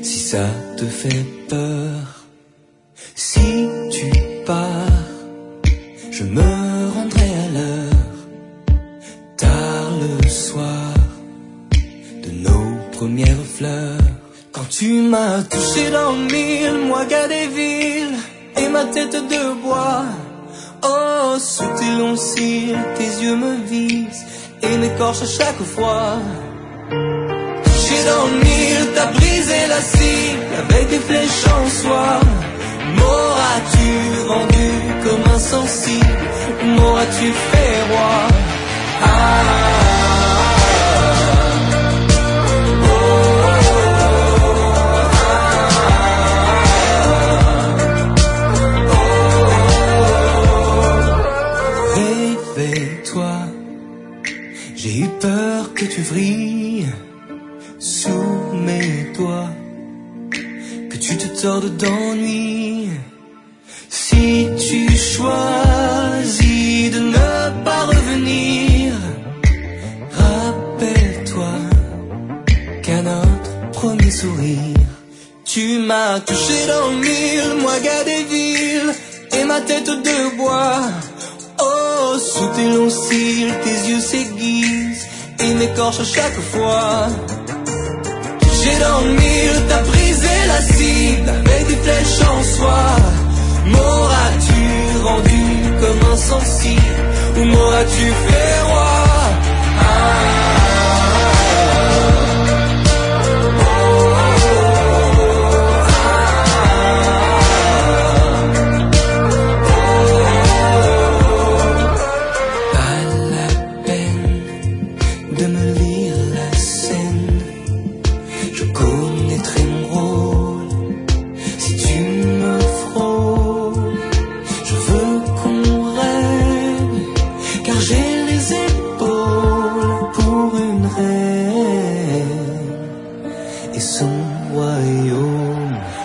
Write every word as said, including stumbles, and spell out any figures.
si ça te fait peur. Si tu pars, je me rendrai à l'heure, tard le soir, de nos premières fleurs. Quand tu m'as touché dans mille mois qu'à des villes et ma tête de bois, oh, sous tes longs cils, tes yeux me visent et m'écorchent à chaque fois. Touché dans mille, t'as brisé la cible avec des flèches en soie. M'auras-tu rendu comme insensible, m'auras-tu fait roi? Ah, j'ai eu peur que tu vrilles sous mes doigts, que tu te tordes d'ennui. Si tu choisis de ne pas revenir, rappelle-toi qu'à notre premier sourire, tu m'as touché dans mille mois gars des villes et ma tête de bois. Oh, sous tes longs cils, tes yeux s'aiguisent et m'écorchent à chaque fois. J'ai dans le mille, t'as brisé la cible avec des flèches en soie. M'auras-tu rendu comme insensible ou m'auras-tu fait roi? Ah, et son royaume.